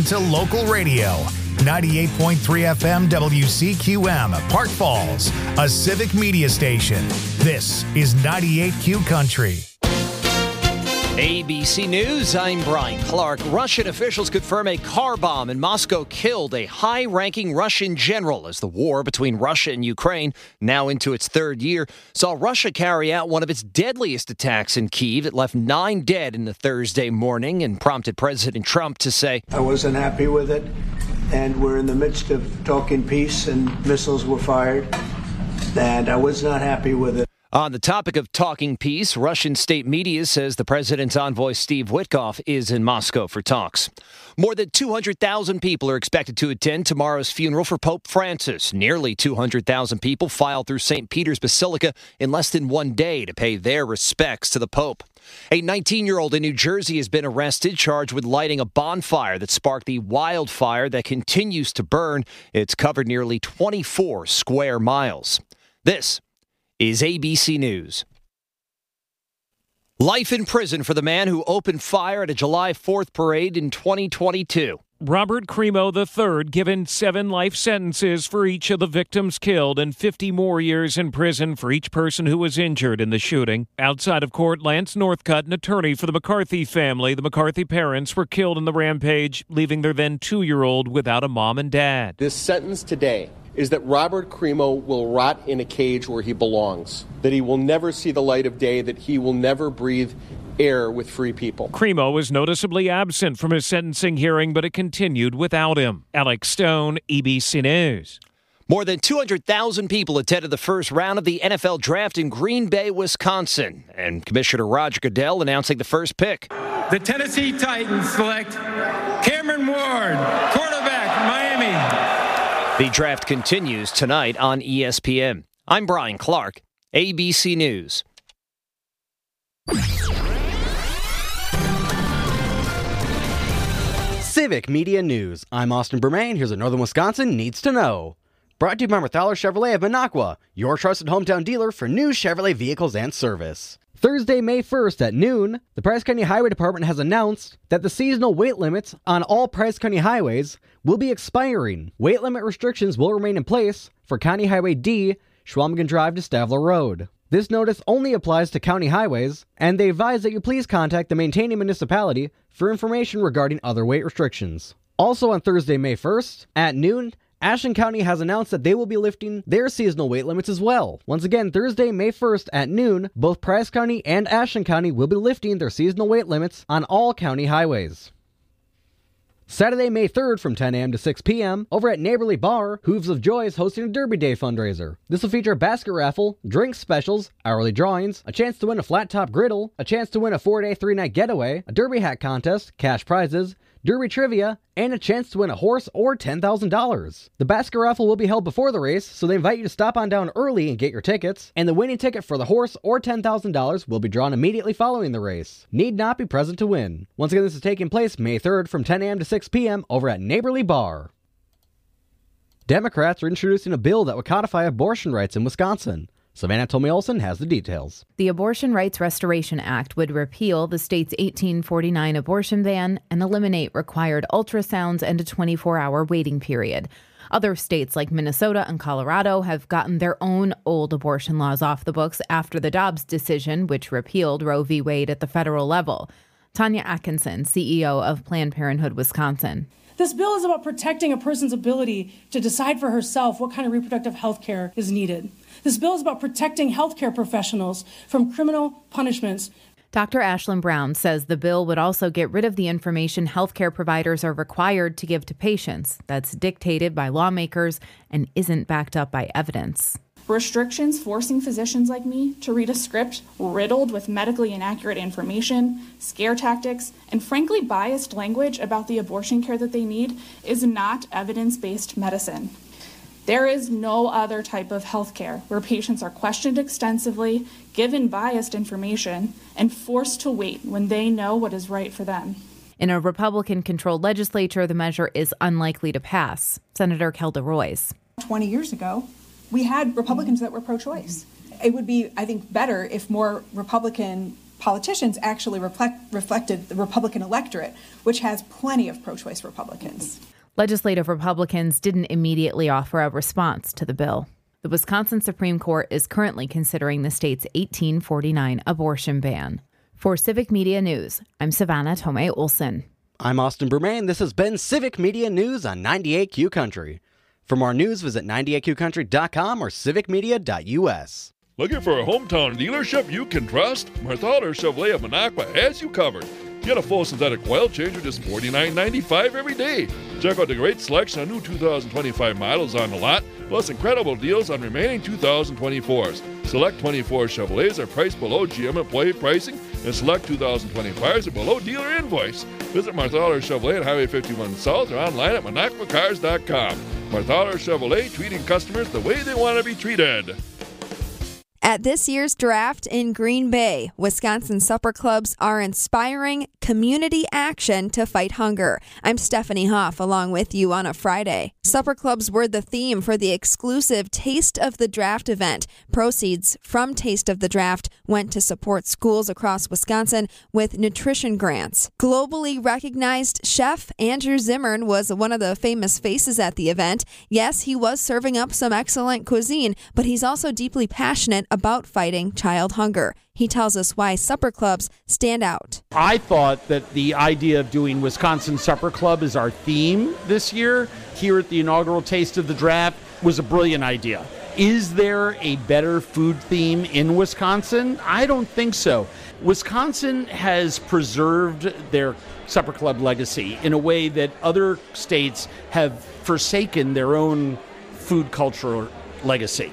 to local radio. 98.3 FM WCQM, Park Falls, a civic media station. This is 98Q Country. ABC News, I'm Brian Clark. Russian officials confirm a car bomb in Moscow killed a high-ranking Russian general as the war between Russia and Ukraine, now into its third year, saw Russia carry out one of its deadliest attacks in Kyiv. It left 9 dead in the Thursday morning and prompted President Trump to say, I wasn't happy with it, and we're in the midst of talking peace, and missiles were fired, and I was not happy with it. On the topic of talking peace, Russian state media says the president's envoy Steve Witkoff is in Moscow for talks. More than 200,000 people are expected to attend tomorrow's funeral for Pope Francis. Nearly 200,000 people filed through St. Peter's Basilica in less than 1 day to pay their respects to the Pope. A 19-year-old in New Jersey has been arrested, charged with lighting a bonfire that sparked the wildfire that continues to burn. It's covered nearly 24 square miles. This is ABC News. Life in prison for the man who opened fire at a July 4th parade in 2022. Robert Crimo III given 7 life sentences for each of the victims killed and 50 more years in prison for each person who was injured in the shooting. Outside of court, Lance Northcutt, an attorney for the McCarthy family. The McCarthy parents were killed in the rampage, leaving their then 2-year-old without a mom and dad. This sentence today is that Robert Crimo will rot in a cage where he belongs, that he will never see the light of day, that he will never breathe air with free people. Crimo was noticeably absent from his sentencing hearing, but it continued without him. Alex Stone, ABC News. More than 200,000 people attended the first round of the NFL Draft in Green Bay, Wisconsin, and Commissioner Roger Goodell announcing the first pick. The Tennessee Titans select Cameron Ward, quarterback, Miami. The draft continues tonight on ESPN. I'm Brian Clark, ABC News. Civic Media News. I'm Austin Bermain. Here's what Northern Wisconsin needs to know. Brought to you by Marthaler Chevrolet of Minocqua, your trusted hometown dealer for new Chevrolet vehicles and service. Thursday, May 1st at noon, the Price County Highway Department has announced that the seasonal weight limits on all Price County highways will be expiring. Weight limit restrictions will remain in place for County Highway D, Schwalmgen Drive to Stavler Road. This notice only applies to county highways, and they advise that you please contact the maintaining municipality for information regarding other weight restrictions. Also on Thursday, May 1st, at noon, Ashland County has announced that they will be lifting their seasonal weight limits as well. Once again, Thursday, May 1st at noon, both Price County and Ashland County will be lifting their seasonal weight limits on all county highways. Saturday, May 3rd from 10 a.m. to 6 p.m. over at Neighborly Bar, Hooves of Joy is hosting a Derby Day fundraiser. This will feature a basket raffle, drink specials, hourly drawings, a chance to win a flat-top griddle, a chance to win a 4-day, 3-night getaway, a Derby hat contest, cash prizes, Derby trivia, and a chance to win a horse or $10,000. The basket raffle will be held before the race, so they invite you to stop on down early and get your tickets, and the winning ticket for the horse or $10,000 will be drawn immediately following the race. Need not be present to win. Once again, this is taking place May 3rd from 10 a.m. to 6 p.m. over at Neighborly Bar. Democrats are introducing a bill that would codify abortion rights in Wisconsin. Savannah Tomey-Olson has the details. The Abortion Rights Restoration Act would repeal the state's 1849 abortion ban and eliminate required ultrasounds and a 24-hour waiting period. Other states like Minnesota and Colorado have gotten their own old abortion laws off the books after the Dobbs decision, which repealed Roe v. Wade at the federal level. Tanya Atkinson, CEO of Planned Parenthood Wisconsin. This bill is about protecting a person's ability to decide for herself what kind of reproductive health care is needed. This bill is about protecting healthcare professionals from criminal punishments. Dr. Ashlyn Brown says the bill would also get rid of the information healthcare providers are required to give to patients that's dictated by lawmakers and isn't backed up by evidence. Restrictions forcing physicians like me to read a script riddled with medically inaccurate information, scare tactics, and frankly biased language about the abortion care that they need is not evidence-based medicine. There is no other type of healthcare where patients are questioned extensively, given biased information, and forced to wait when they know what is right for them. In a Republican-controlled legislature, the measure is unlikely to pass. Senator Kelda Roys. 20 years ago, we had Republicans that were pro-choice. It would be, I think, better if more Republican politicians actually reflected the Republican electorate, which has plenty of pro-choice Republicans. Legislative Republicans didn't immediately offer a response to the bill. The Wisconsin Supreme Court is currently considering the state's 1849 abortion ban. For Civic Media News, I'm Savannah Tomei Olson. I'm Austin Bermain. This has been Civic Media News on 98Q Country. For more news, visit 98QCountry.com or civicmedia.us. Looking for a hometown dealership you can trust? Marthaler Chevrolet of Minocqua has you covered. Get a full synthetic oil change for just $49.95 every day. Check out the great selection of new 2025 models on the lot, plus incredible deals on remaining 2024s. Select 24 Chevrolets are priced below GM employee pricing, and select 2025s are below dealer invoice. Visit Marthaler Chevrolet at Highway 51 South or online at MinocquaCars.com. Marthaler Chevrolet, treating customers the way they want to be treated. At this year's draft in Green Bay, Wisconsin supper clubs are inspiring community action to fight hunger. I'm Stephanie Hoff along with you on a Friday. Supper clubs were the theme for the exclusive Taste of the Draft event. Proceeds from Taste of the Draft went to support schools across Wisconsin with nutrition grants. Globally recognized chef Andrew Zimmern was one of the famous faces at the event. Yes, he was serving up some excellent cuisine, but he's also deeply passionate about fighting child hunger. He tells us why supper clubs stand out. I thought that the idea of doing Wisconsin Supper Club as our theme this year here at the inaugural Taste of the Draft was a brilliant idea. Is there a better food theme in Wisconsin? I don't think so. Wisconsin has preserved their supper club legacy in a way that other states have forsaken their own food culture legacy.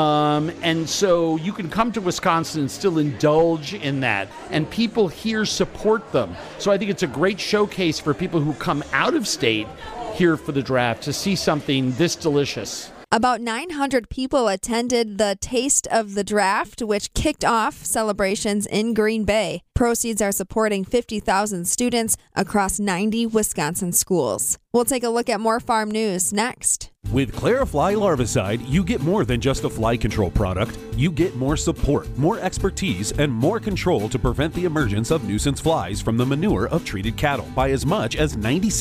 And so you can come to Wisconsin and still indulge in that, and people here support them. So I think it's a great showcase for people who come out of state here for the draft to see something this delicious. About 900 people attended the Taste of the Draft, which kicked off celebrations in Green Bay. Proceeds are supporting 50,000 students across 90 Wisconsin schools. We'll take a look at more farm news next. With Clarifly Larvicide, you get more than just a fly control product. You get more support, more expertise, and more control to prevent the emergence of nuisance flies from the manure of treated cattle by as much as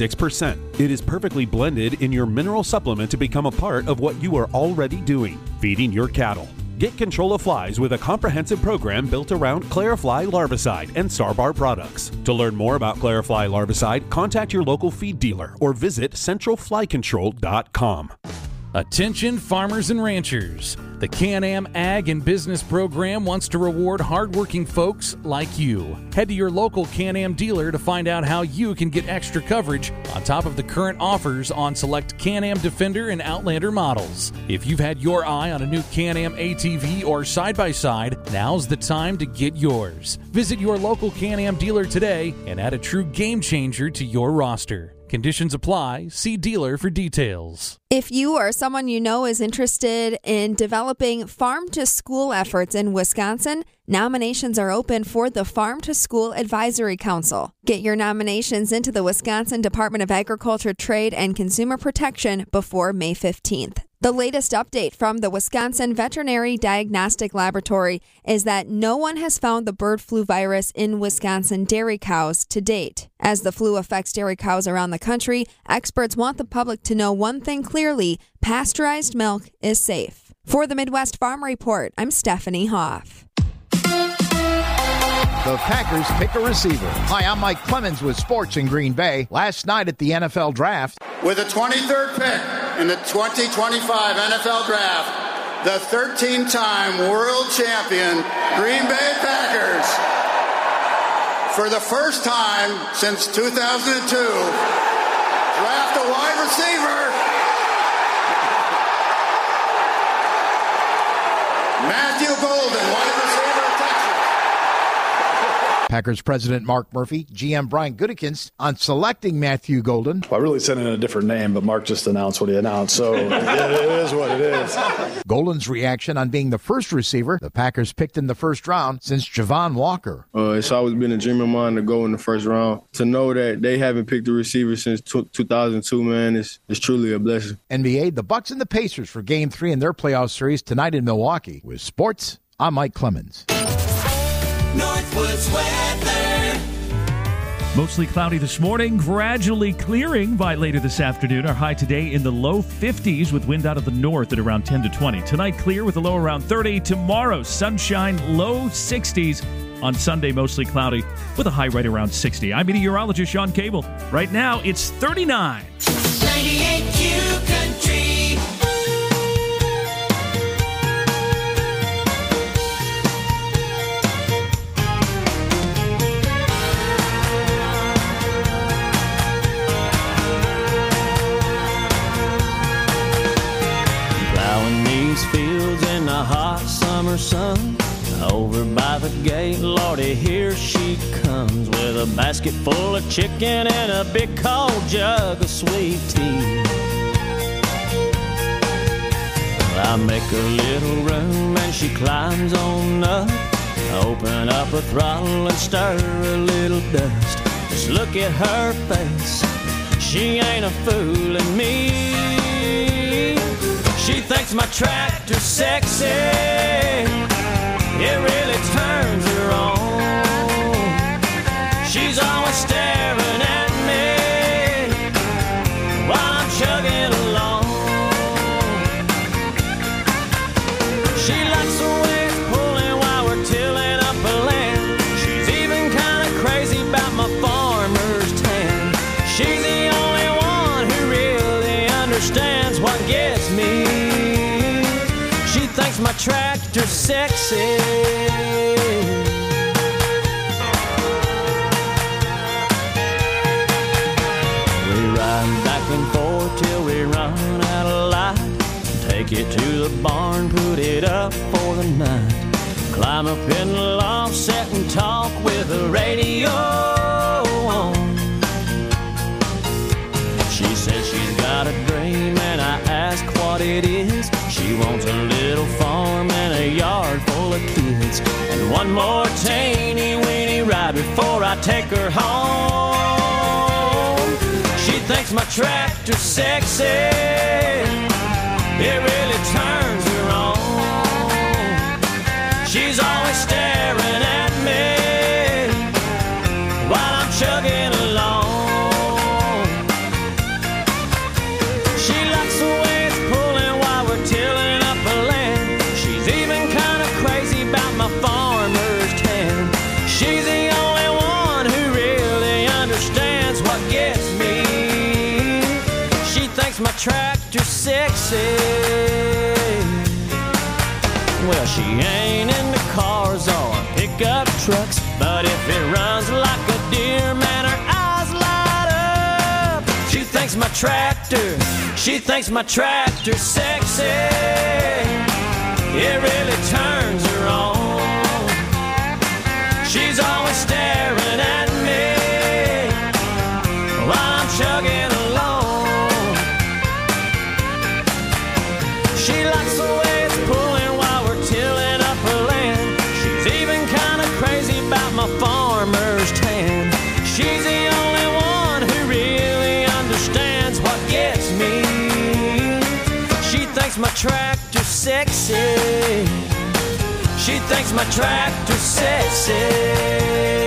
96%. It is perfectly blended in your mineral supplement to become a part of what you are already doing, feeding your cattle. Get control of flies with a comprehensive program built around Clarifly Larvicide and Starbar products. To learn more about Clarifly Larvicide, contact your local feed dealer or visit centralflycontrol.com. Attention farmers and ranchers. The Can-Am Ag and Business Program wants to reward hardworking folks like you. Head to your local Can-Am dealer to find out how you can get extra coverage on top of the current offers on select Can-Am Defender and Outlander models. If you've had your eye on a new Can-Am ATV or side-by-side, now's the time to get yours. Visit your local Can-Am dealer today and add a true game changer to your roster. Conditions apply. See dealer for details. If you or someone you know is interested in developing farm-to-school efforts in Wisconsin, nominations are open for the Farm-to-School Advisory Council. Get your nominations into the Wisconsin Department of Agriculture, Trade, and Consumer Protection before May 15th. The latest update from the Wisconsin Veterinary Diagnostic Laboratory is that no one has found the bird flu virus in Wisconsin dairy cows to date. As the flu affects dairy cows around the country, experts want the public to know one thing clearly: pasteurized milk is safe. For the Midwest Farm Report, I'm Stephanie Hoff. The Packers pick a receiver. Hi, I'm Mike Clemens with Sports in Green Bay. Last night at the NFL Draft, with the 23rd pick in the 2025 NFL Draft, the 13-time world champion Green Bay Packers, for the first time since 2002, draft a wide receiver, Matthew Golden, wide receiver of Texas. Packers president Mark Murphy, GM Brian Gutekunst on selecting Matthew Golden. Well, I really sent in a different name, but Mark just announced what he announced, so it is what it is. Golden's reaction on being the first receiver the Packers picked in the first round since Javon Walker. It's always been a dream of mine to go in the first round. To know that they haven't picked a receiver since 2002, man, is truly a blessing. NBA, the Bucks and the Pacers for Game 3 in their playoff series tonight in Milwaukee. With sports, I'm Mike Clemens. Northwoods weather. Mostly cloudy this morning, gradually clearing by later this afternoon. Our high today in the low 50s with wind out of the north at around 10 to 20. Tonight, clear with a low around 30. Tomorrow, sunshine, low 60s. On Sunday, mostly cloudy with a high right around 60. I'm meteorologist Sean Cable. Right now, it's 39. 98 Q Country. Plowing these fields in the hot summer sun. Over by the gate, Lordy, here she comes with a basket full of chicken and a big cold jug of sweet tea. I make a little room and she climbs on up. Open up a throttle and stir a little dust. Just look at her face, she ain't a fooling me. She thinks my tractor's sexy. It really turns her on. She's always staring at me while I'm chugging along. She likes the way it's pulling while we're tilling up a land. She's even kind of crazy about my farmer's tan. She's the only one who really understands what gets me. She thinks my tractor's sexy. We ride back and forth till we run out of light. Take it to the barn, put it up for the night. Climb up in the loft, sit and talk with the radio on. She says she's got a dream and I ask what it is. She wants a little farm and a yard full of kids, and one more teeny weeny ride before I take her home. She thinks my tractor's sexy. It really turns her on. She's always staring at me while I'm chugging along. She likes the way it's pulling while we're tilling up a land. She's even kind of crazy about my farmer's tan. She's the only one who really understands what gets me. She thinks my tractor's sexy. Well, she ain't into cars or pickup trucks, but if it runs like a deer, man, her eyes light up. She thinks my tractor's sexy. It really turns her on. She's always staring at me while I'm chugging along. She likes the way it's pulling while we're tilling up her land. She's even kind of crazy about my farmer's tan. She's the only one who really understands what gets me. She thinks my tractor's sexy. She thinks my tractor's sexy.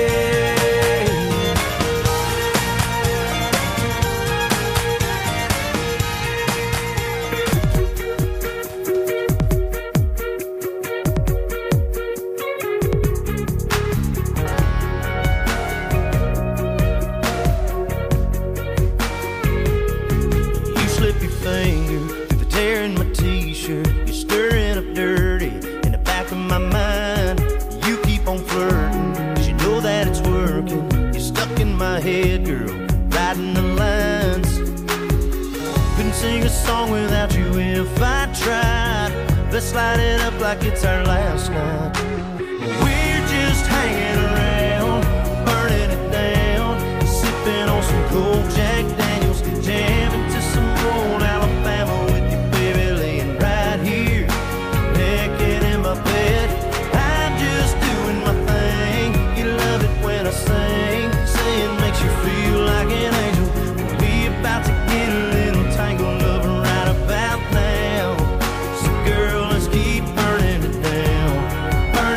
Song without you if I tried. Let's light it up like it's our last night. We're just hanging around, burning it down, sipping on some cold Jack Daniels, jamming to some old Alabama with you, baby, laying right here, naked in my bed. I'm just doing my thing. You love it when I sing, saying makes you feel like an angel. We about to get a little tangled up right about now. So girl, let's keep burning it down,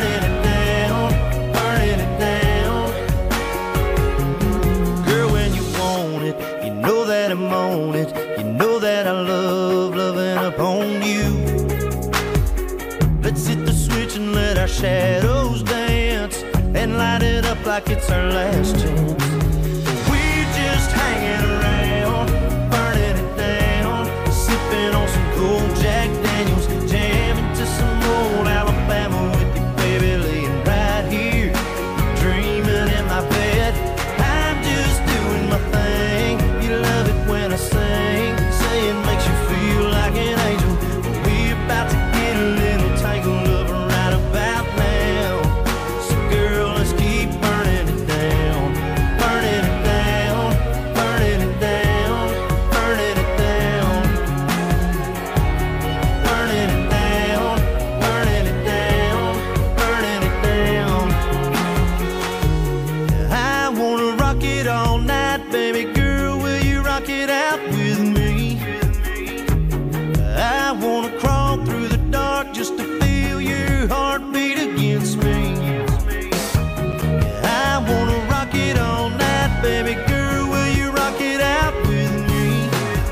shadows dance and light it up like it's our last chance. We're just hanging around, burning it down, sipping on some cold Jack Daniels, jamming to some old Alabama with you, baby, laying right here, dreaming in my bed. I'm just doing my thing. You love it when I sing, saying makes you feel like an angel. We're about to get a little tangled up right about now. So girl, let's keep burning it down, burning it down, burning it down, burning it down, burning it down, burning it down, burning it down. I wanna rock it all night, baby girl, will you rock it out with me? I wanna crawl through the dark just to feel your heartbeat against me. I wanna rock it all night, baby girl, will you rock it out with me?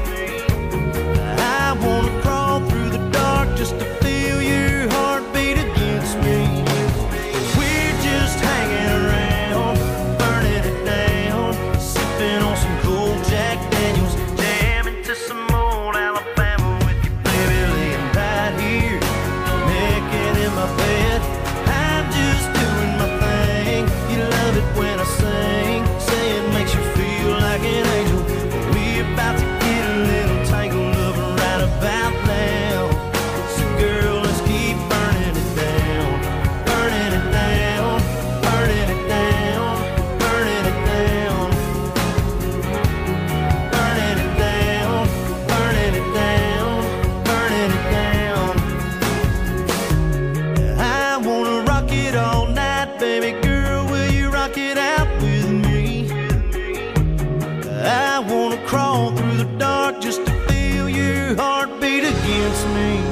I wanna crawl through the dark just to feel your heartbeat against me. We're just hanging around, burning it down, sipping on some cold Jack Daniels, jamming to some old Alabama with you, baby, laying right here, naked in my bed. I'm just doing my thing. You love it when I sing, say it makes you feel like an angel. We're about to get a little tangled up right about now. So girl, let's keep burning it down, burning it down, burning it down, burning it down, burning it down, burning it down, burning it down. I wanna rock it all night, baby girl, will you rock it out with me? I wanna crawl through the dark just to feel your heartbeat against me.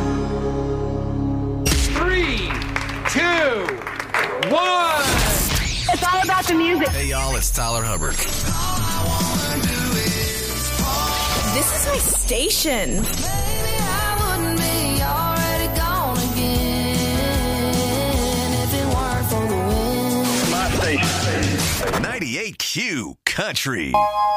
3, 2, 1. It's all about the music. Hey, y'all, it's Tyler Hubbard. This is my station. My station. 98Q Country.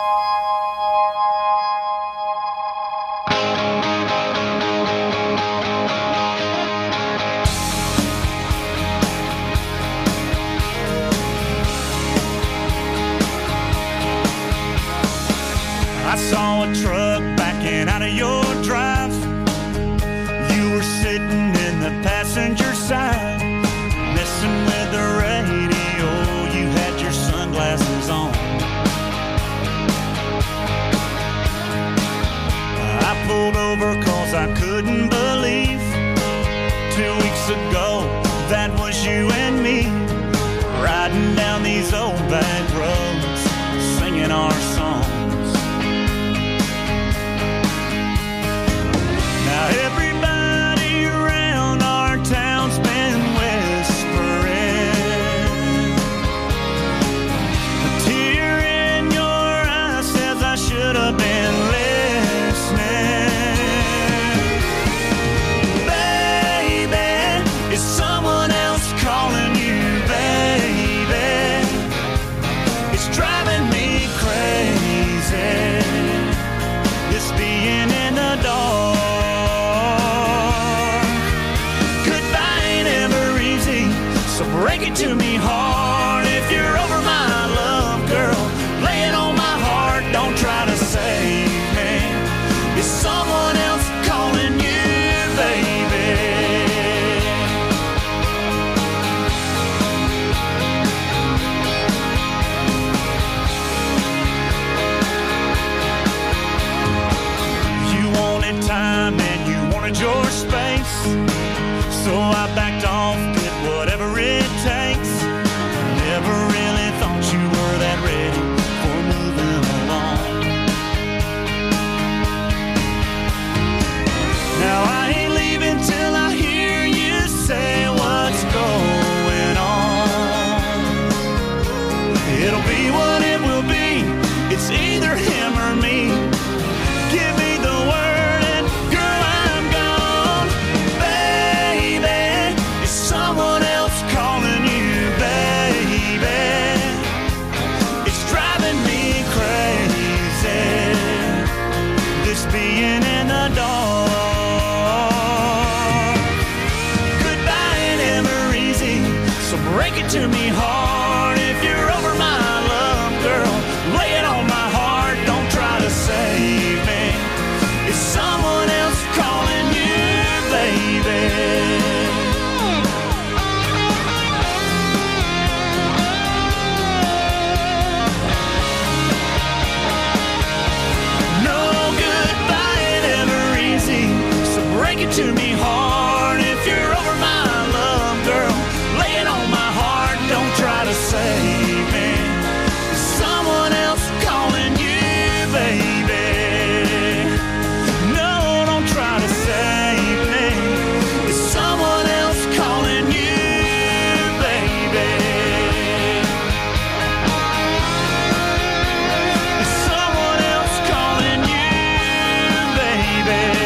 I saw a truck backing out of your drive. You were sitting in the passenger side, messing with the radio. You had your sunglasses on. I pulled over cause I couldn't believe 2 weeks ago that was you and me, riding down these old back roads, singing our songs. Now everybody around our town's been whispering. A tear in your eye says I should have been listening. Baby, is someone else calling you, baby? It's driving me crazy, this being in the dark. So break it to me hard if you're over my love, girl. Lay it on my heart, don't try to save me. Is someone else calling you, baby? You wanted time and you wanted your space, so I backed off, did whatever it takes. So break it to me hard if you're over my love, girl. Lay it on my heart, don't try to save me. It's someone else calling you, baby. Break it to me hard if you're over my love, girl. Lay it on my heart, don't try to save me. It's someone else calling you, baby. No, don't try to save me. It's someone else calling you, baby. It's someone else calling you, baby.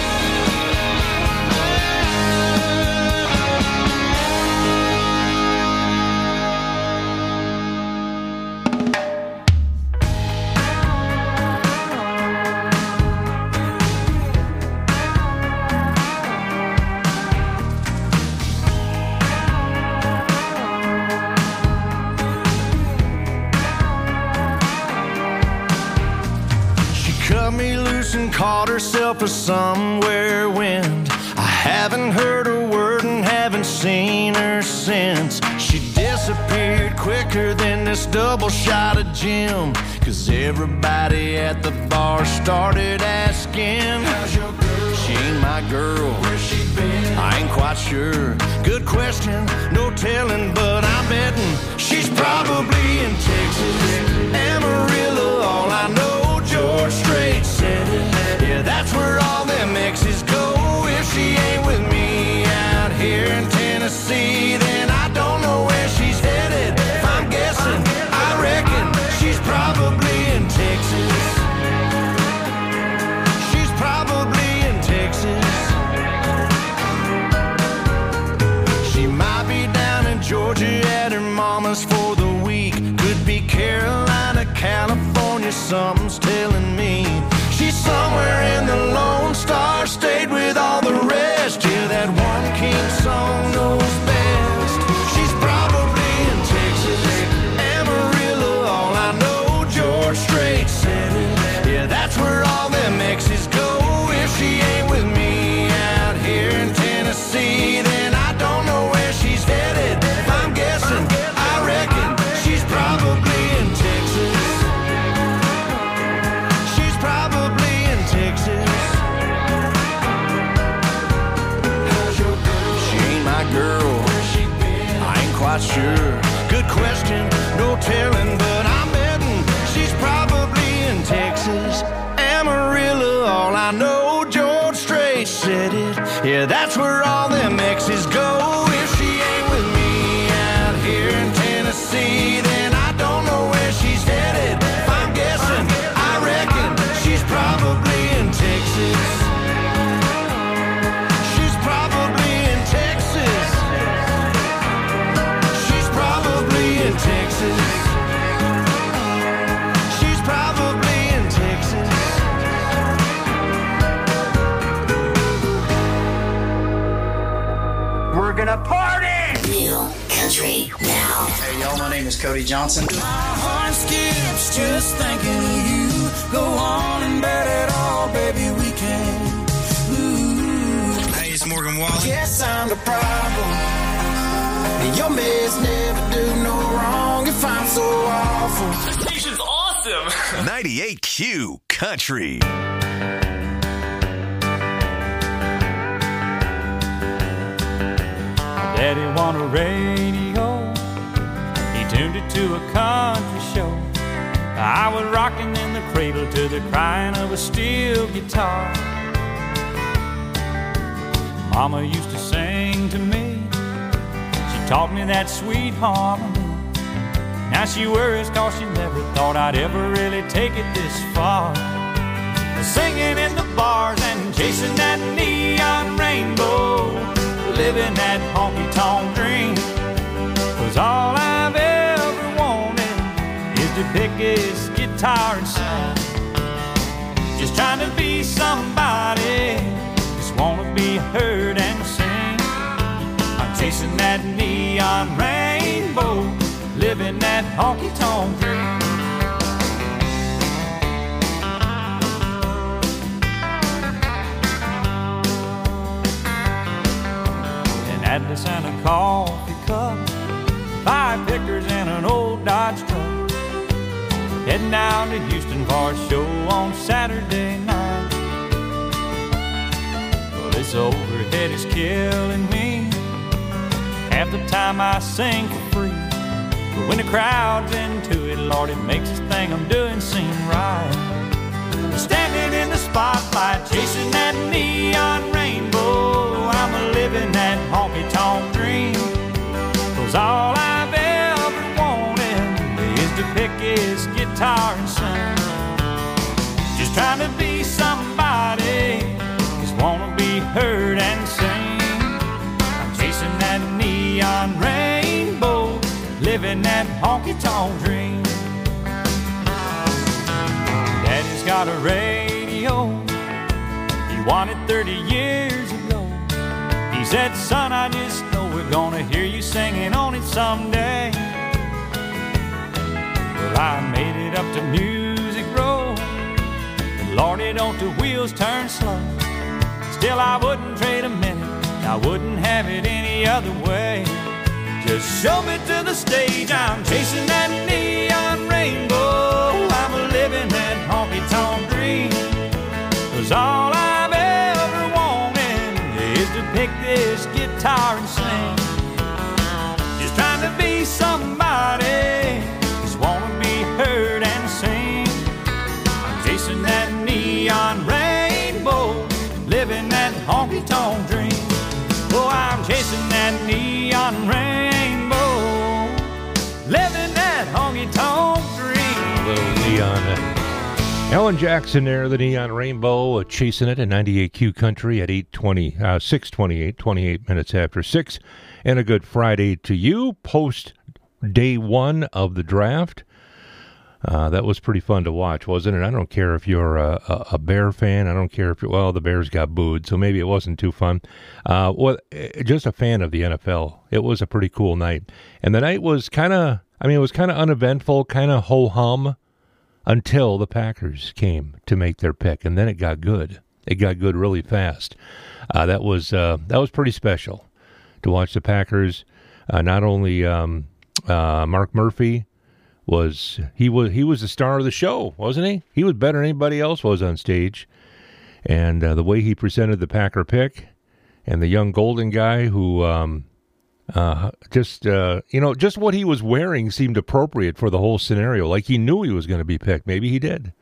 And called herself a somewhere wind. I haven't heard a word and haven't seen her since. She disappeared quicker than this double shot of gin. Cause everybody at the bar started asking, how's your girl? She ain't my girl. Where's she been? I ain't quite sure. Good question, no telling, but I'm betting she's probably in Texas, Amarillo. All I know, George Strait said it. Yeah, that's where all them exes go. If she ain't with me out here in Tennessee, then I don't know where she's headed. If I'm guessing, I reckon she's probably in Texas. She's probably in Texas. She might be down in Georgia at her mama's for the week. Could be Carolina, California, something's telling me. She's somewhere in the Lone Star State with all the rest. Yeah, that one king song knows best. She's probably in Texas, Amarillo. All I know, George Strait said it. Yeah, that's where all them exes go. If she ain't with me out here in Tennessee, then I don't know where she's headed. If I'm guessing, I reckon she's probably in Texas. She's probably in Texas. How's your girl? She ain't my girl. Where's she been? I ain't quite sure. Good question, no telling, but I'm betting she's probably in Texas, Amarillo. All I know, George Strait said it. Yeah, that's where all them exes go. If she ain't with me out here in Tennessee, then I don't know where she's headed. If I'm guessing, I reckon she's probably in Texas. She's probably in Texas. She's probably in Texas. She's probably in Texas. We're gonna party! Real country now. Hey y'all, my name is Cody Johnson. My heart skips just thinking of you. Go on and bet it all, baby, we can. Ooh. Hey, it's Morgan Wallen. Guess I'm the problem. Your mess never do no wrong if I'm so awful. This station's awesome. 98Q Country. Daddy won a radio. He tuned it to a country show. I was rocking in the cradle to the crying of a steel guitar. Mama used to sing to me. She taught me that sweet harmony. Now she worries 'cause she never thought I'd ever really take it this far. Singing in the bars and chasing that neon rainbow, living that honky-tonk dream. 'Cause all I've ever wanted is to pick his guitar and sing. Just trying to be somebody, just wanna be heard and sing. I'm chasing that neon rainbow, honky-tonk dream. An Atlas and a coffee cup, 5 pickers and an old Dodge truck, heading down to Houston for a show on Saturday night. Well, this overhead is killing me. Half the time I sing for free, but when the crowd's into it, Lord, it makes this thing I'm doing seem right. Standing in the spotlight, chasing that neon rainbow, I'm a living that honky-tonk dream. 'Cause all I've ever wanted is to pick his guitar and sing. Just trying to be somebody, just wanna be heard and sing. I'm chasing that neon rainbow, living that honky-tonk dream. Daddy's got a radio, he won it 30 years ago. He said, son, I just know we're gonna hear you singing on it someday. Well, I made it up to Music Row, but Lordy, don't the wheels turn slow. Still, I wouldn't trade a minute, I wouldn't have it any other way. Just show me to the stage, I'm chasing that neon rainbow, I'm a living that honky-tonk dream. 'Cause all I've ever wanted is to pick this guitar and sing. Just trying to be somebody, just wanna be heard and sing. I'm chasing that neon rainbow, living that honky-tonk dream. Oh, I'm chasing that neon rainbow, living that honky-tonk dream. A little neon. Alan Jackson there, the Neon Rainbow, chasing it at 98Q Country at 6:28, 28 minutes after 6. And a good Friday to you, post day one of the draft. That was pretty fun to watch, wasn't it? I don't care if you're a Bear fan. I don't care if you're, well, the Bears got booed, so maybe it wasn't too fun. Just a fan of the NFL. It was a pretty cool night. And the night was kind of, it was kind of uneventful, kind of ho-hum, until the Packers came to make their pick, and then it got good. It got good really fast. That was pretty special to watch the Packers. Not only Mark Murphy was the star of the show, wasn't he? He was better than anybody else was on stage, and the way he presented the Packer pick, and the young Golden guy who. Just what he was wearing seemed appropriate for the whole scenario. Like he knew he was going to be picked. Maybe he did.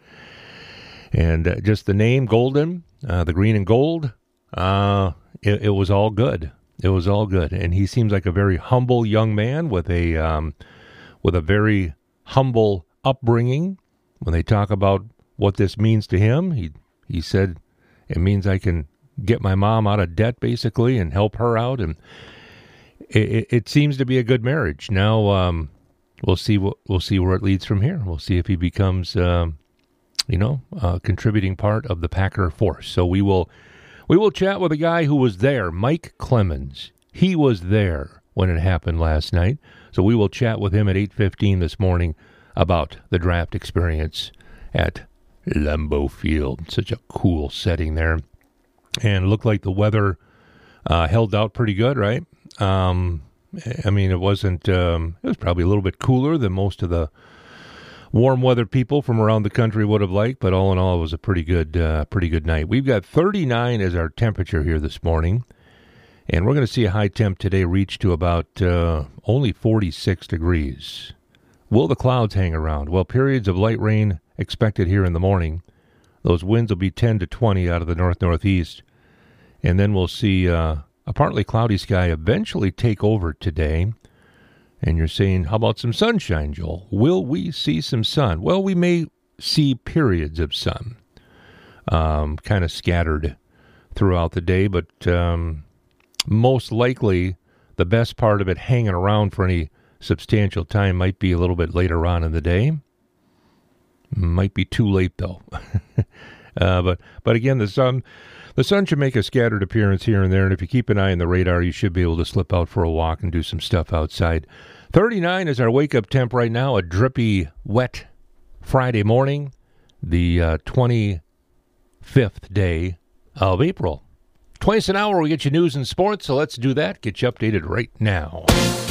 And just the name Golden, the green and gold, it was all good. It was all good. And he seems like a very humble young man with a very humble upbringing. When they talk about what this means to him, he said it means I can get my mom out of debt basically and help her out, and it seems to be a good marriage. Now we'll see where it leads from here. We'll see if he becomes a contributing part of the Packer force. So we will chat with a guy who was there, Mike Clemens. He was there when it happened last night. So we will chat with him at 8:15 this morning about the draft experience at Lambeau Field. Such a cool setting there, and it looked like the weather held out pretty good, right? It wasn't, it was probably a little bit cooler than most of the warm weather people from around the country would have liked, but all in all, it was a pretty good night. We've got 39 as our temperature here this morning, and we're going to see a high temp today reach to about only 46 degrees. Will the clouds hang around? Well, periods of light rain expected here in the morning. Those winds will be 10 to 20 out of the north-northeast, and then we'll see a partly cloudy sky eventually take over today. And you're saying, how about some sunshine, Joel? Will we see some sun? Well, we may see periods of sun, kind of scattered throughout the day, but most likely the best part of it hanging around for any substantial time might be a little bit later on in the day. Might be too late, though. But again, the sun should make a scattered appearance here and there, and if you keep an eye on the radar, you should be able to slip out for a walk and do some stuff outside. 39 is our wake-up temp right now, a drippy, wet Friday morning, the 25th day of April. Twice an hour we get you news and sports, so let's do that. Get you updated right now.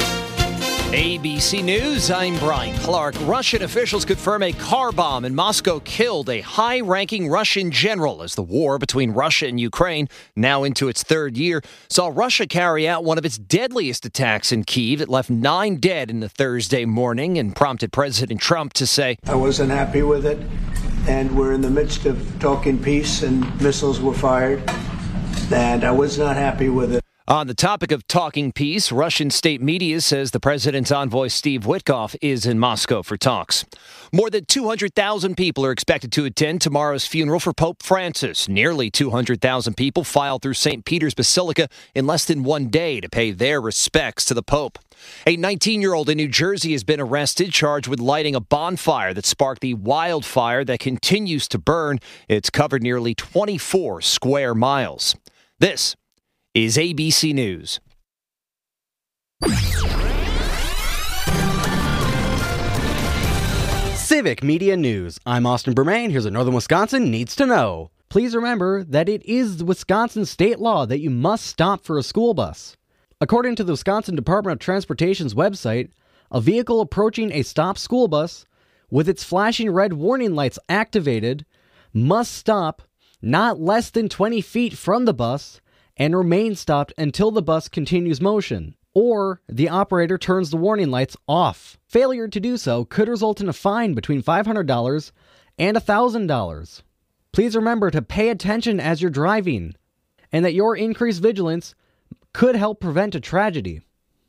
ABC News, I'm Brian Clark. Russian officials confirm a car bomb in Moscow killed a high-ranking Russian general as the war between Russia and Ukraine, now into its third year, saw Russia carry out one of its deadliest attacks in Kyiv. It left 9 dead in the Thursday morning and prompted President Trump to say, I wasn't happy with it, and we're in the midst of talking peace, and missiles were fired, and I was not happy with it. On the topic of talking peace, Russian state media says the president's envoy Steve Witkoff is in Moscow for talks. More than 200,000 people are expected to attend tomorrow's funeral for Pope Francis. Nearly 200,000 people filed through St. Peter's Basilica in less than 1 day to pay their respects to the Pope. A 19-year-old in New Jersey has been arrested, charged with lighting a bonfire that sparked the wildfire that continues to burn. It's covered nearly 24 square miles. This is ABC News. Civic Media News. I'm Austin Bermain. Here's what Northern Wisconsin needs to know. Please remember that it is Wisconsin state law that you must stop for a school bus. According to the Wisconsin Department of Transportation's website, a vehicle approaching a stopped school bus with its flashing red warning lights activated must stop not less than 20 feet from the bus and remain stopped until the bus continues motion, or the operator turns the warning lights off. Failure to do so could result in a fine between $500 and $1,000. Please remember to pay attention as you're driving, and that your increased vigilance could help prevent a tragedy.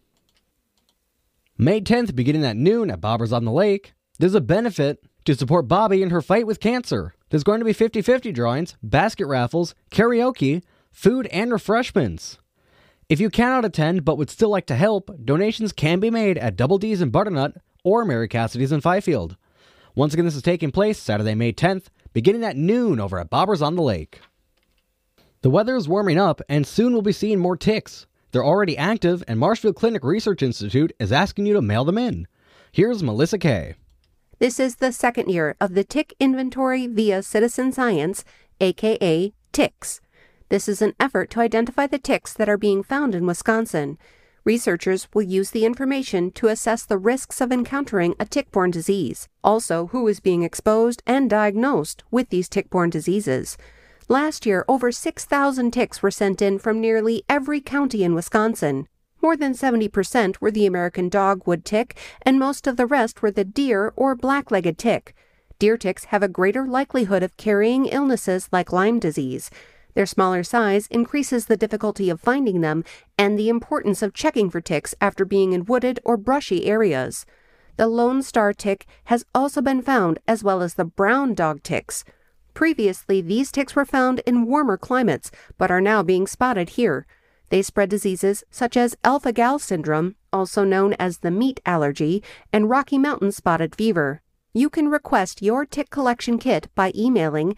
May 10th, beginning at noon at Bobbers on the Lake, there's a benefit to support Bobby in her fight with cancer. There's going to be 50-50 drawings, basket raffles, karaoke, food, and refreshments. If you cannot attend but would still like to help, donations can be made at Double D's in Butternut or Mary Cassidy's in Fifield. Once again, this is taking place Saturday, May 10th, beginning at noon over at Bobbers on the Lake. The weather is warming up, and soon we'll be seeing more ticks. They're already active, and Marshfield Clinic Research Institute is asking you to mail them in. Here's Melissa Kay. This is the second year of the tick inventory via citizen science, aka ticks. This is an effort to identify the ticks that are being found in Wisconsin. Researchers will use the information to assess the risks of encountering a tick-borne disease, also who is being exposed and diagnosed with these tick-borne diseases. Last year, over 6,000 ticks were sent in from nearly every county in Wisconsin. More than 70% were the American dogwood tick, and most of the rest were the deer or black-legged tick. Deer ticks have a greater likelihood of carrying illnesses like Lyme disease. Their smaller size increases the difficulty of finding them and the importance of checking for ticks after being in wooded or brushy areas. The Lone Star tick has also been found, as well as the brown dog ticks. Previously, these ticks were found in warmer climates, but are now being spotted here. They spread diseases such as alpha-gal syndrome, also known as the meat allergy, and Rocky Mountain spotted fever. You can request your tick collection kit by emailing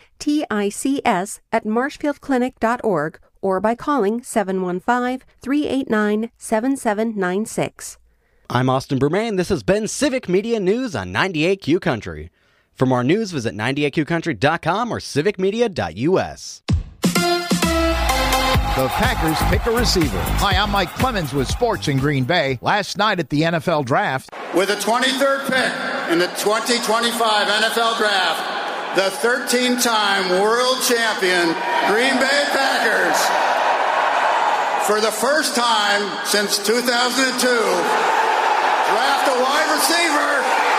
tics@marshfieldclinic.org or by calling 715-389-7796. I'm Austin Bermain. This has been Civic Media News on 98Q Country. For more news, visit 98qcountry.com or civicmedia.us. The Packers pick a receiver. Hi, I'm Mike Clemens with Sports in Green Bay. Last night at the NFL Draft. With the 23rd pick in the 2025 NFL Draft, the 13-time world champion Green Bay Packers, for the first time since 2002, draft a wide receiver,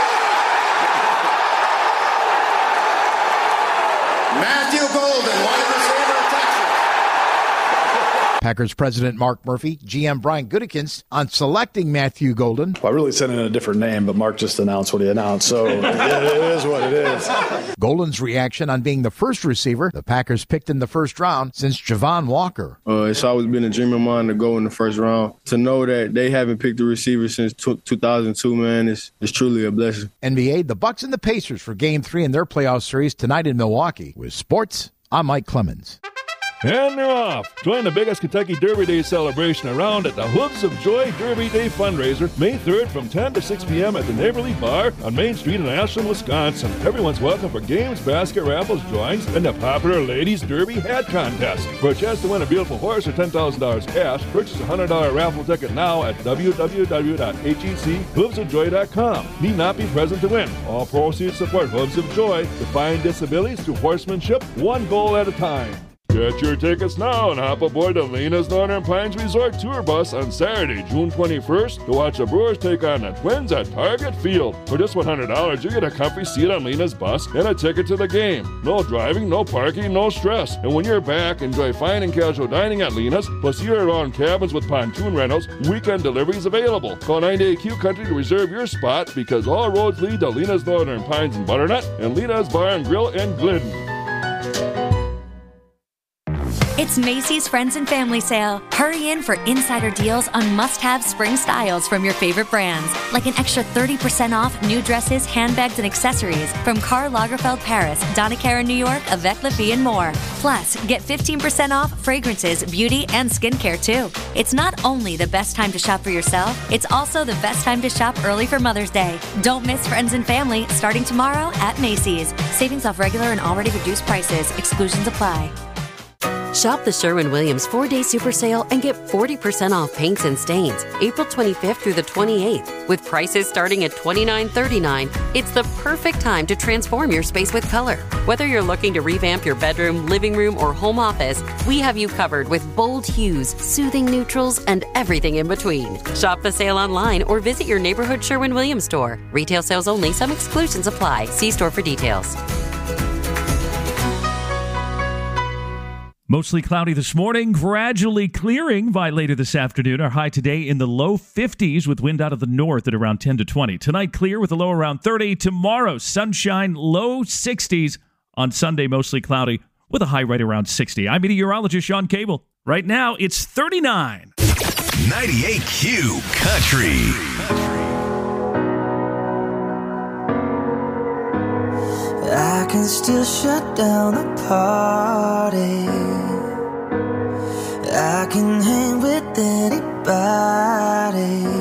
Matthew Golden, wide receiver of Texas. Packers president Mark Murphy, GM Brian Gutekunst on selecting Matthew Golden. Well, I really sent in a different name, but Mark just announced what he announced, so it is what it is. Golden's reaction on being the first receiver the Packers picked in the first round since Javon Walker. It's always been a dream of mine to go in the first round. To know that they haven't picked a receiver since 2002, man, is truly a blessing. NBA, the Bucks and the Pacers for Game 3 in their playoff series tonight in Milwaukee. With sports, I'm Mike Clemens. And they're off. Join the biggest Kentucky Derby Day celebration around at the Hooves of Joy Derby Day fundraiser, May 3rd from 10 to 6 p.m. at the Neighborly Bar on Main Street in Ashland, Wisconsin. Everyone's welcome for games, basket raffles, drawings, and the popular Ladies Derby Hat Contest. For a chance to win a beautiful horse or $10,000 cash, purchase a $100 raffle ticket now at www.hechoovesofjoy.com. Need not be present to win. All proceeds support Hooves of Joy, defying disabilities through horsemanship, one goal at a time. Get your tickets now and hop aboard the Lena's Northern Pines Resort Tour Bus on Saturday, June 21st to watch the Brewers take on the Twins at Target Field. For just $100, you get a comfy seat on Lena's bus and a ticket to the game. No driving, no parking, no stress. And when you're back, enjoy fine and casual dining at Lena's, plus year-round cabins with pontoon rentals, weekend deliveries available. Call 98Q Country to reserve your spot because all roads lead to Lena's Northern Pines and Butternut and Lena's Bar and Grill in Glidden. It's Macy's Friends and Family Sale. Hurry in for insider deals on must-have spring styles from your favorite brands, like an extra 30% off new dresses, handbags, and accessories from Karl Lagerfeld Paris, Donna Karan New York, Avec La Vie, and more. Plus, get 15% off fragrances, beauty, and skincare, too. It's not only the best time to shop for yourself, it's also the best time to shop early for Mother's Day. Don't miss Friends and Family starting tomorrow at Macy's. Savings off regular and already reduced prices. Exclusions apply. Shop the Sherwin-Williams 4-Day Super Sale and get 40% off paints and stains April 25th through the 28th. With prices starting at $29.39, it's the perfect time to transform your space with color. Whether you're looking to revamp your bedroom, living room, or home office, we have you covered with bold hues, soothing neutrals, and everything in between. Shop the sale online or visit your neighborhood Sherwin-Williams store. Retail sales only. Some exclusions apply. See store for details. Mostly cloudy this morning, gradually clearing by later this afternoon. Our high today in the low 50s with wind out of the north at around 10 to 20. Tonight, clear with a low around 30. Tomorrow, sunshine, low 60s. On Sunday, mostly cloudy with a high right around 60. I'm meteorologist Sean Cable. Right now, it's 39. 98Q Country. I can still shut down the party. I can hang with anybody.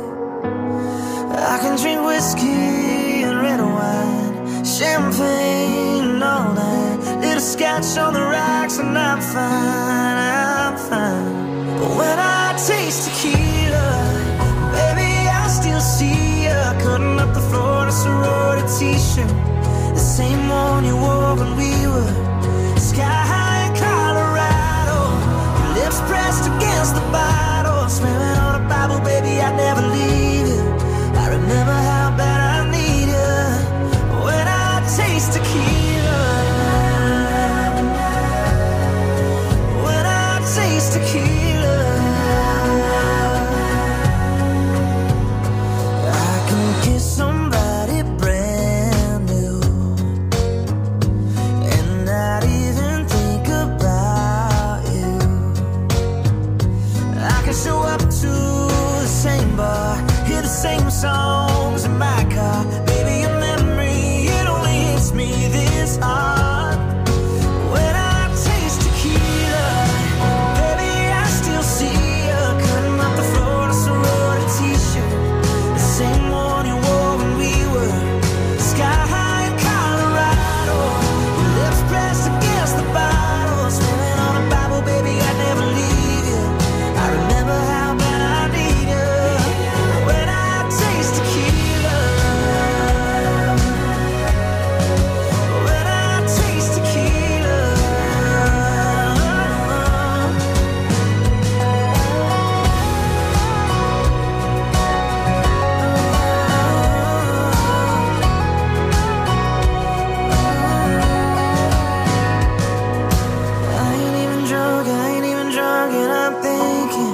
I can drink whiskey and red wine, champagne all night, little scotch on the rocks, and I'm fine, I'm fine. But when I taste tequila, baby, I still see ya cutting up the floor in a sorority t-shirt, the same one you wore when we were sky high in Colorado. Your lips pressed against the bottle, swearing on a Bible, baby, I'd never leave you. I remember how bad I need you when I taste tequila. When I taste tequila, I can kiss somebody brand new and not even think about you. I can show up to the same bar, hear the same songs in my car. Baby, your memory, it only hits me this hard. When I taste tequila, baby, I still see you cutting up the floor in a sorority t-shirt, the same one you wore when we were sky high in Colorado. Your lips pressed against the bottle, swimming on a Bible, baby, I'd never leave you. I remember how bad I need you when I taste tequila. When I taste tequila. I ain't even drunk, and I'm thinking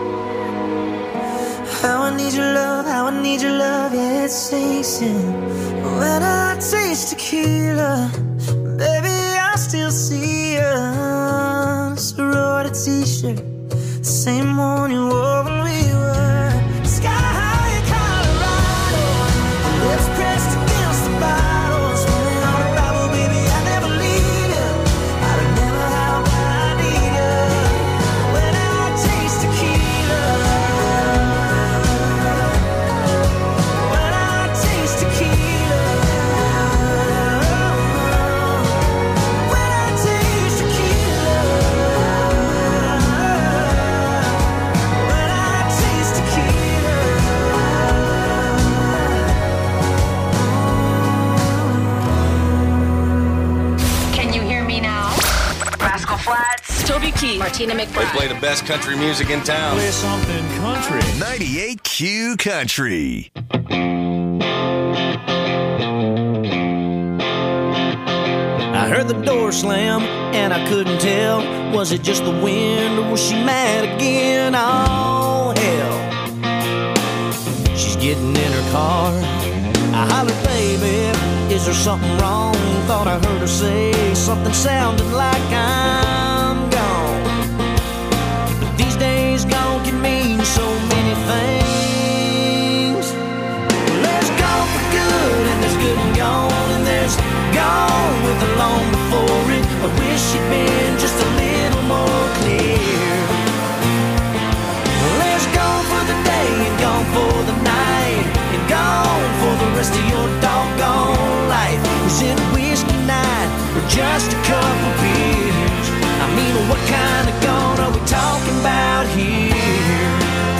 how I need your love, yeah, it sinks in. When I taste tequila, baby, I still see you in a sorority t-shirt, the same one you wore when we were sky high in Colorado. Your lips pressed against the bottle, swimming on a Bible, baby, I never leave you. I remember how bad I need Martina They McBride. play the best country music in town. Play something country. 98Q Country. I heard the door slam and I couldn't tell. Was it just the wind or was she mad again? Oh, hell. She's getting in her car. I hollered, baby, is there something wrong? Thought I heard her say something sounding like I'm gone. But these days gone can mean so many things. There's gone for good and there's good and gone, and there's gone with the long before it. I wish she'd been just a little more clear. There's gone for the day and gone for the night, and gone for the rest of your doggone life. Is it whiskey night or just a couple beers? I mean, what kind of gone are we talking about here?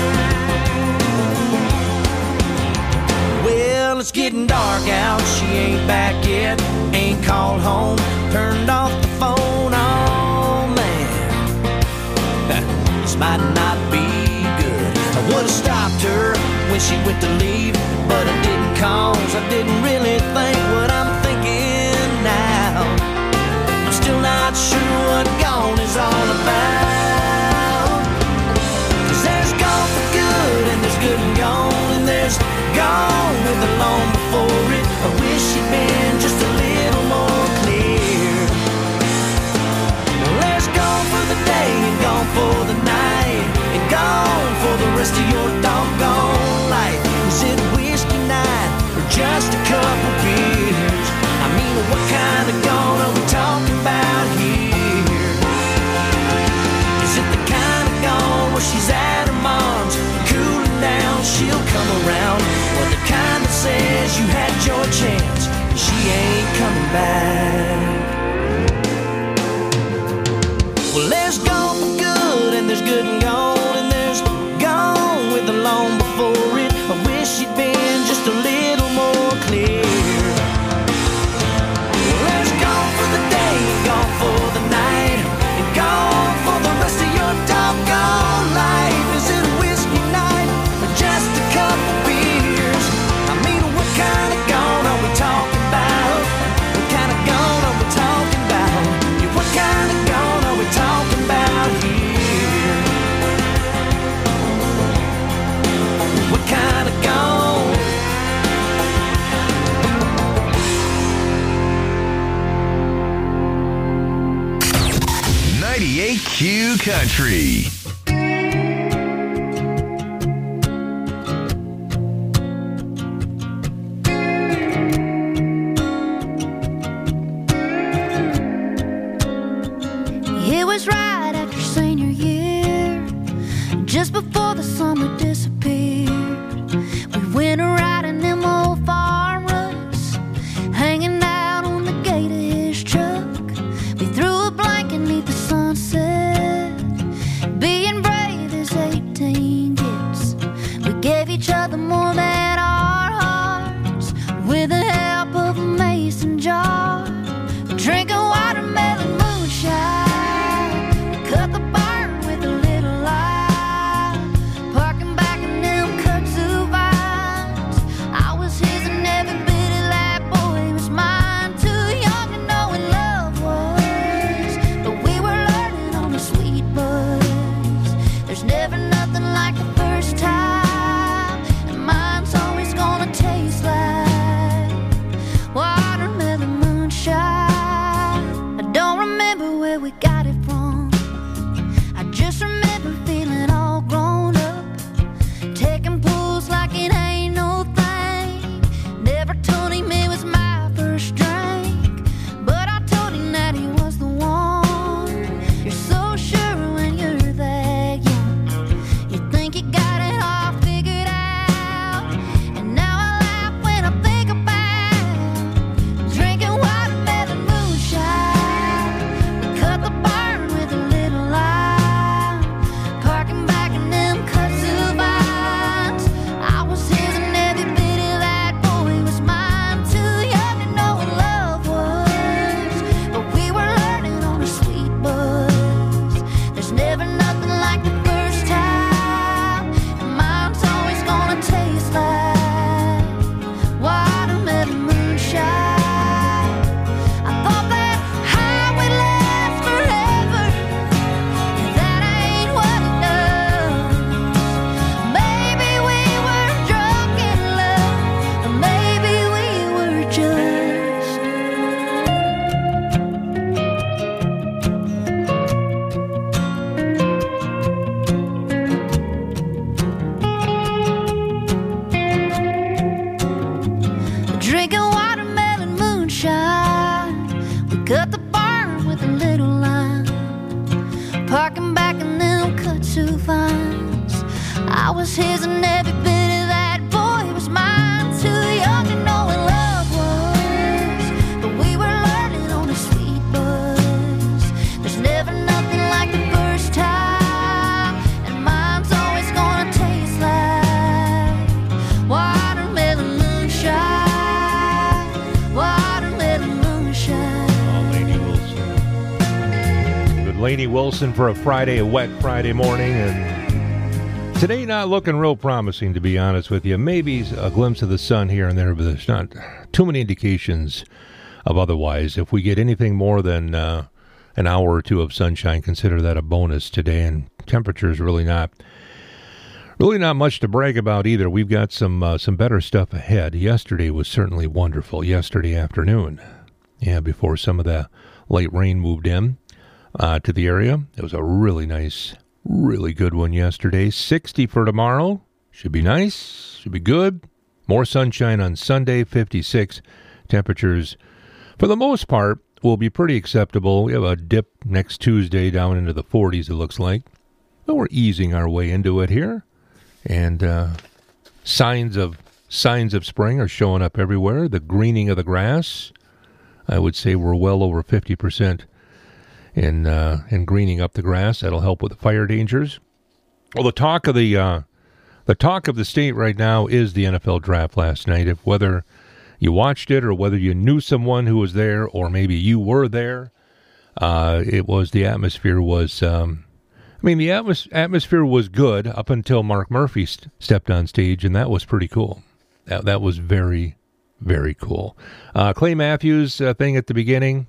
Well, it's getting dark out, she ain't back yet, ain't called home, turned off the phone, oh man. This might not be good. I would've stopped her when she went to leave, but I didn't, cause I didn't really think what I'm thinking now. I'm still not sure what gone is all about. Cause there's gone for good and there's good and gone, and there's gone with the long before it. I wish she'd been just a little more clear. Well, there's gone for the day and gone for the night, and gone for the rest of your doggone life. Is it whiskey night or just a couple beers? I mean, what kind of gone are we talking about here? Is it the kind of gone where she's at her mom's, cooling down, she'll come around? Or the kind that says you had your chance and she ain't coming back? Well, there's gone for good and there's good and gone, and there's gone with the long before it. I wish she'd been just a little more clear. Well, there's gone for the day and gone for the night, and gone for the rest of your doggone life. Is it whiskey night or just a couple beers? I mean, what kind of gone are we talking about? What kind of gone are we talking about? Yeah, what kind of gone are we talking about here? What kind of gone? 98Q Country. It was right after senior year, just before the summer disappeared. We went a riding them old farm ruts, hanging out on the gate of his truck. We threw a blanket 'neath the sunset, was his and every bit of that boy was mine. Too young to know what love was, but we were learning on a sweet buzz. There's never nothing like the first time, and mine's always gonna taste like watermelon moonshine. Watermelon moonshine. Oh, Lainey Wilson. Good Lainey Wilson for a Friday, a wet Friday morning, and today not looking real promising, to be honest with you. Maybe a glimpse of the sun here and there, but there's not too many indications of otherwise. If we get anything more than an hour or two of sunshine, consider that a bonus today. And temperatures really not much to brag about either. We've got some better stuff ahead. Yesterday was certainly wonderful. Yesterday afternoon, before some of the late rain moved in to the area, it was a really nice, really good one yesterday. 60 for tomorrow. Should be nice. Should be good. More sunshine on Sunday, 56. Temperatures, for the most part, will be pretty acceptable. We have a dip next Tuesday down into the 40s, it looks like. But we're easing our way into it here. And signs of spring are showing up everywhere. The greening of the grass, I would say we're well over 50% in greening up the grass. That'll help with the fire dangers. Well, the talk of the state right now is the NFL draft last night. If whether you watched it or whether you knew someone who was there or maybe you were there, the atmosphere was. The atmosphere was good up until Mark Murphy stepped on stage, and that was pretty cool. That was very, very cool. Clay Matthews thing at the beginning,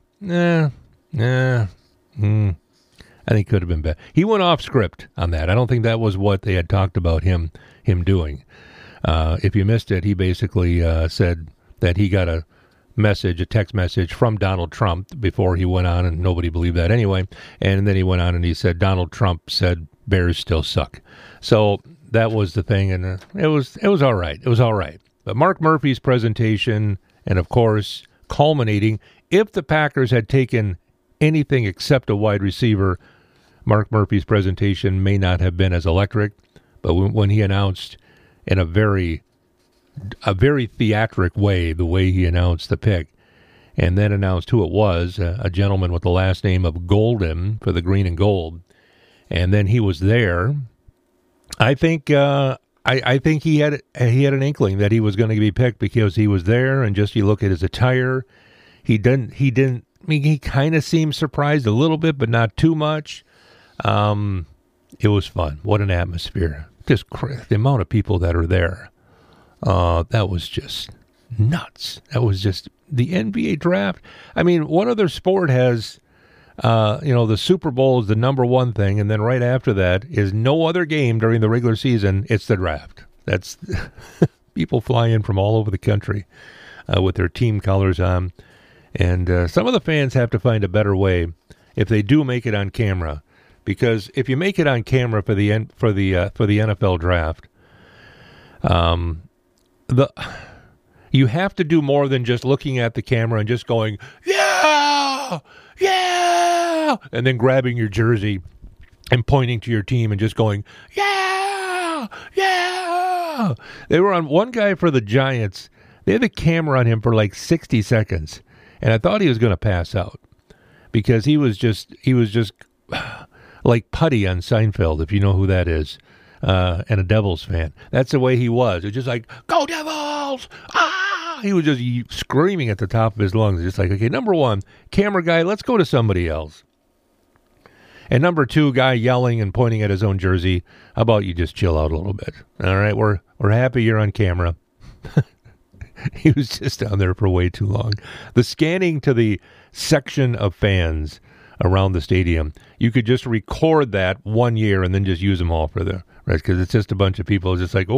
I think could have been better. He went off script on that. I don't think that was what they had talked about him doing. If you missed it, he basically said that he got a text message from Donald Trump before he went on, and nobody believed that anyway. And then he went on and he said Donald Trump said Bears still suck. So that was the thing, and it was all right. It was all right. But Mark Murphy's presentation, and of course culminating, if the Packers had taken anything except a wide receiver, Mark Murphy's presentation may not have been as electric. But when he announced in a very theatric way, the way he announced the pick, and then announced who it was, a gentleman with the last name of Golden for the green and gold, and then he was there. I think I think he had an inkling that he was going to be picked because he was there, and just you look at his attire, he didn't. I mean, he kind of seemed surprised a little bit, but not too much. It was fun. What an atmosphere! Just the amount of people that are there. That was just nuts. That was just the NBA draft. I mean, what other sport has, the Super Bowl is the number one thing, and then right after that is no other game during the regular season. It's the draft. That's people fly in from all over the country with their team colors on, and some of the fans have to find a better way if they do make it on camera, because if you make it on camera for the NFL draft, you have to do more than just looking at the camera and just going, yeah, and then grabbing your jersey and pointing to your team and just going, yeah. They were on one guy for the Giants. They had the camera on him for like 60 seconds, and I thought he was going to pass out because he was just like Putty on Seinfeld, if you know who that is. And a Devils fan. That's the way he was. It was just like, go Devils! Ah! He was just screaming at the top of his lungs. Just like, okay, number one, camera guy, let's go to somebody else. And number two, guy yelling and pointing at his own jersey, how about you just chill out a little bit? All right, we're happy you're on camera. He was just down there for way too long. The scanning to the section of fans around the stadium, you could just record that 1 year and then just use them all for the rest, because it's just a bunch of people. It's just like, oh,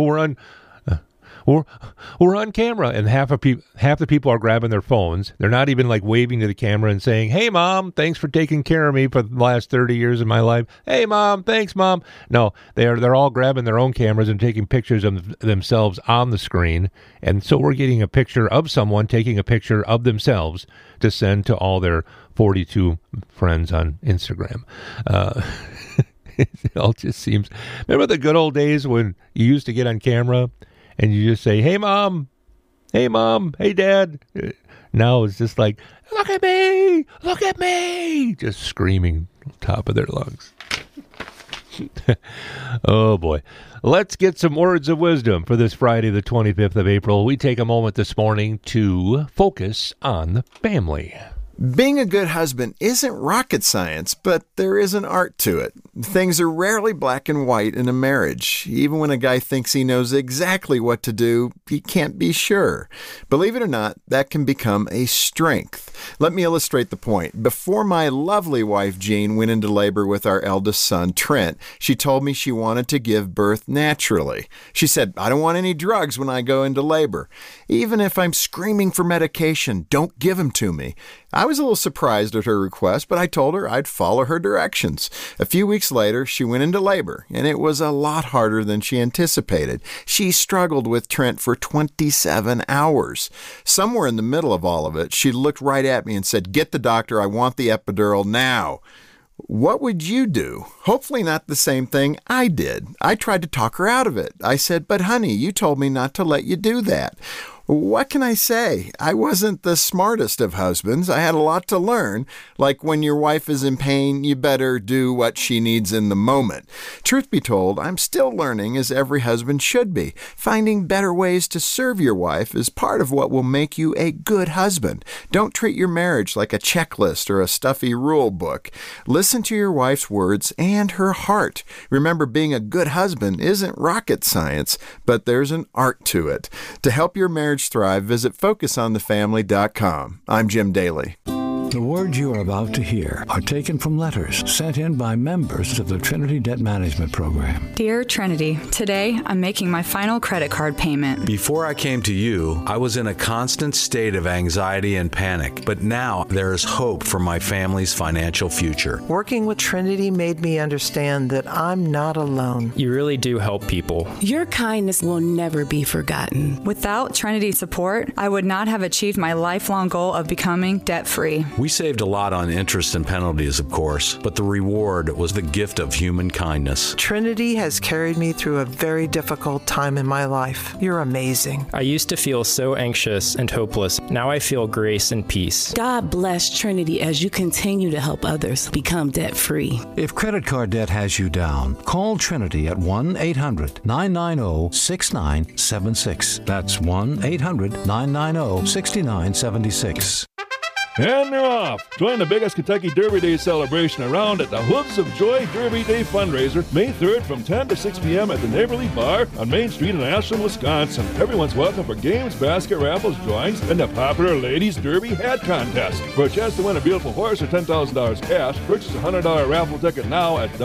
we're on camera, and half the people are grabbing their phones. They're not even like waving to the camera and saying, "Hey, Mom, thanks for taking care of me for the last 30 years of my life." "Hey, Mom, thanks, Mom." No, they're all grabbing their own cameras and taking pictures of themselves on the screen, and so we're getting a picture of someone taking a picture of themselves to send to all their 42 friends on Instagram. It all just seems... Remember the good old days when you used to get on camera and you just say, hey, Mom, hey, Dad. Now it's just like, look at me, just screaming on top of their lungs. Oh, boy. Let's get some words of wisdom for this Friday, the 25th of April. We take a moment this morning to focus on the family. Being a good husband isn't rocket science, but there is an art to it. Things are rarely black and white in a marriage. Even when a guy thinks he knows exactly what to do, he can't be sure. Believe it or not, that can become a strength. Let me illustrate the point. Before my lovely wife, Jean, went into labor with our eldest son, Trent, she told me she wanted to give birth naturally. She said, I don't want any drugs when I go into labor. Even if I'm screaming for medication, don't give them to me. I was a little surprised at her request, but I told her I'd follow her directions. A few weeks later, she went into labor, and it was a lot harder than she anticipated. She struggled with Trent for 27 hours. Somewhere in the middle of all of it, she looked right at me and said, get the doctor, I want the epidural now. What would you do? Hopefully not the same thing I did. I tried to talk her out of it. I said, but honey, you told me not to let you do that. What can I say? I wasn't the smartest of husbands. I had a lot to learn. Like when your wife is in pain, you better do what she needs in the moment. Truth be told, I'm still learning, as every husband should be. Finding better ways to serve your wife is part of what will make you a good husband. Don't treat your marriage like a checklist or a stuffy rule book. Listen to your wife's words and her heart. Remember, being a good husband isn't rocket science, but there's an art to it. To help your marriage thrive, visit FocusOnTheFamily.com. I'm Jim Daly. The words you are about to hear are taken from letters sent in by members of the Trinity Debt Management Program. Dear Trinity, today I'm making my final credit card payment. Before I came to you, I was in a constant state of anxiety and panic, but now there is hope for my family's financial future. Working with Trinity made me understand that I'm not alone. You really do help people. Your kindness will never be forgotten. Without Trinity's support, I would not have achieved my lifelong goal of becoming debt-free. We saved a lot on interest and penalties, of course, but the reward was the gift of human kindness. Trinity has carried me through a very difficult time in my life. You're amazing. I used to feel so anxious and hopeless. Now I feel grace and peace. God bless Trinity as you continue to help others become debt-free. If credit card debt has you down, call Trinity at 1-800-990-6976. That's 1-800-990-6976. And they're off. Join the biggest Kentucky Derby Day celebration around at the Hooves of Joy Derby Day fundraiser, May 3rd from 10 to 6 p.m. at the Neighborly Bar on Main Street in Ashland, Wisconsin. Everyone's welcome for games, basket raffles, drawings, and the popular Ladies Derby Hat Contest. For a chance to win a beautiful horse or $10,000 cash, purchase a $100 raffle ticket now at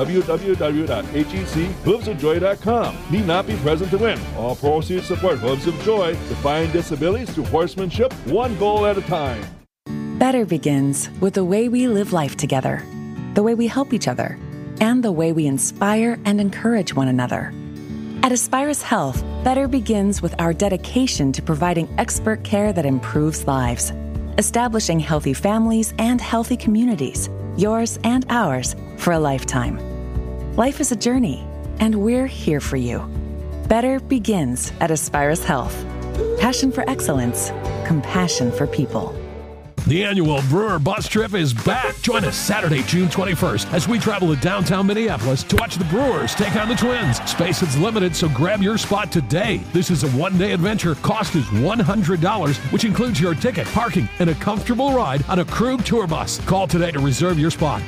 www.hechoovesofjoy.com. Need not be present to win. All proceeds support Hooves of Joy, defying disabilities through horsemanship, one goal at a time. Better begins with the way we live life together, the way we help each other, and the way we inspire and encourage one another. At Aspirus Health, better begins with our dedication to providing expert care that improves lives, establishing healthy families and healthy communities, yours and ours, for a lifetime. Life is a journey, and we're here for you. Better begins at Aspirus Health. Passion for excellence, compassion for people. The annual Brewer Bus Trip is back. Join us Saturday, June 21st, as we travel to downtown Minneapolis to watch the Brewers take on the Twins. Space is limited, so grab your spot today. This is a one-day adventure. Cost is $100, which includes your ticket, parking, and a comfortable ride on a Krug tour bus. Call today to reserve your spot.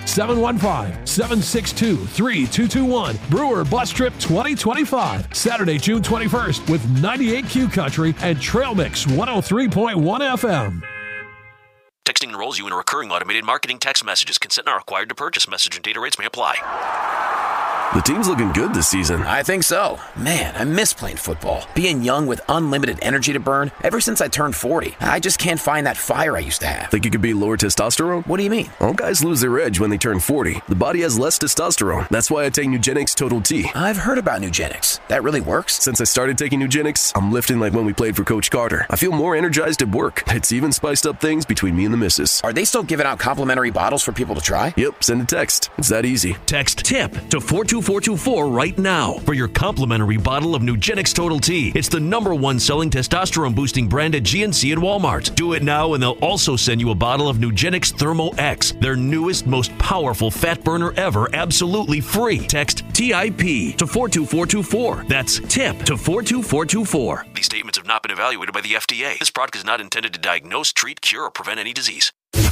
715-762-3221. Brewer Bus Trip 2025. Saturday, June 21st with 98Q Country and Trail Mix 103.1 FM. Texting enrolls you in a recurring automated marketing text messages. Consent not required to purchase. Message and data rates may apply. The team's looking good this season. I think so. Man, I miss playing football. Being young with unlimited energy to burn. Ever since I turned 40, I just can't find that fire I used to have. Think it could be lower testosterone? What do you mean? All guys lose their edge when they turn 40. The body has less testosterone. That's why I take Nugenix Total T. I've heard about Nugenix. That really works? Since I started taking Nugenix, I'm lifting like when we played for Coach Carter. I feel more energized at work. It's even spiced up things between me and the missus. Are they still giving out complimentary bottles for people to try? Yep, send a text. It's that easy. Text TIP to 42424 right now for your complimentary bottle of Nugenix Total T. It's the #1 selling testosterone boosting brand at GNC and Walmart. Do it now and they'll also send you a bottle of Nugenix Thermo X, their newest, most powerful fat burner ever, absolutely free. Text TIP to 42424. That's TIP to 42424. These statements have not been evaluated by the FDA. This product is not intended to diagnose, treat, cure, or prevent any disease.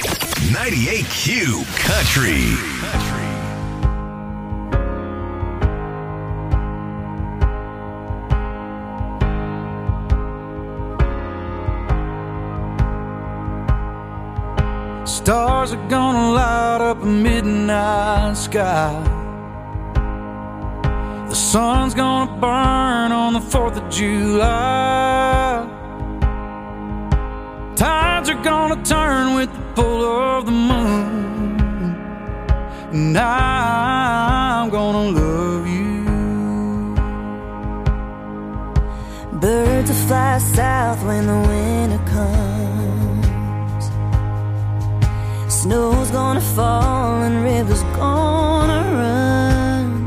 98Q Country. Stars are gonna light up a midnight sky. The sun's gonna burn on the 4th of July. Tides are gonna turn with the pull of the moon. And I'm gonna love you. Birds will fly south when the winter comes. Snow's gonna fall and rivers gonna run.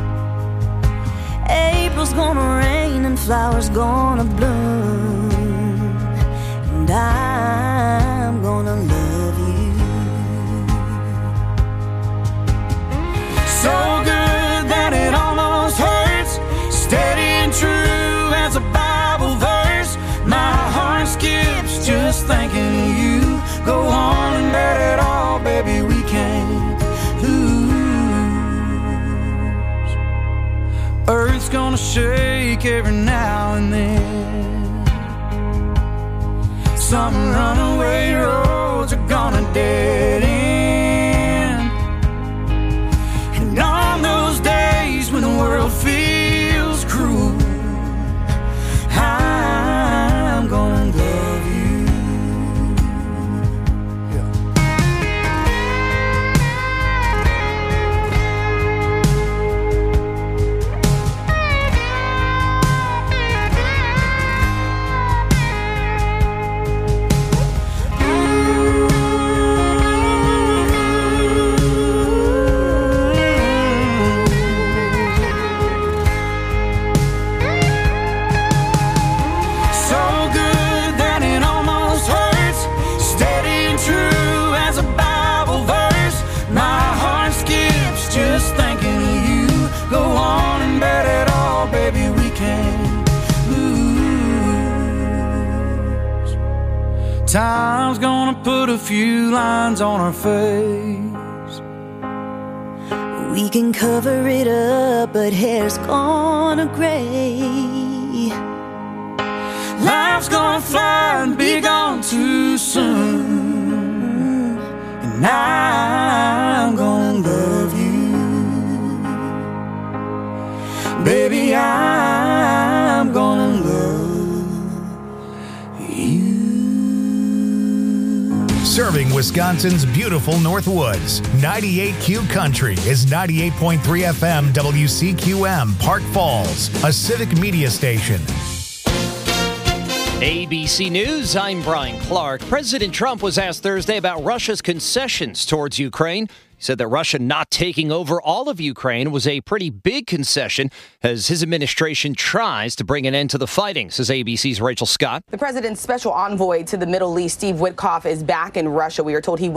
April's gonna rain and flowers gonna bloom. And I'm gonna love you. So good that it almost hurts. Steady and true as a Bible verse. My heart skips just thinking of you. Go on and let it all, baby, we can't lose. Earth's gonna shake every now and then. Some runaway roads are gonna dead end. And on those days when the world feels cruel, I'm gonna love you. Time's gonna put a few lines on our face. We can cover it up, but hair's gonna gray. Life's gonna fly and be gone too soon. And I'm gonna love you. Baby, I'm gonna love you. Serving Wisconsin's beautiful North Woods, 98Q Country is 98.3 FM WCQM, Park Falls, a civic media station. ABC News, I'm Brian Clark. President Trump was asked Thursday about Russia's concessions towards Ukraine. He said that Russia not taking over all of Ukraine was a pretty big concession as his administration tries to bring an end to the fighting, says ABC's Rachel Scott. The president's special envoy to the Middle East, Steve Witkoff, is back in Russia. We are told he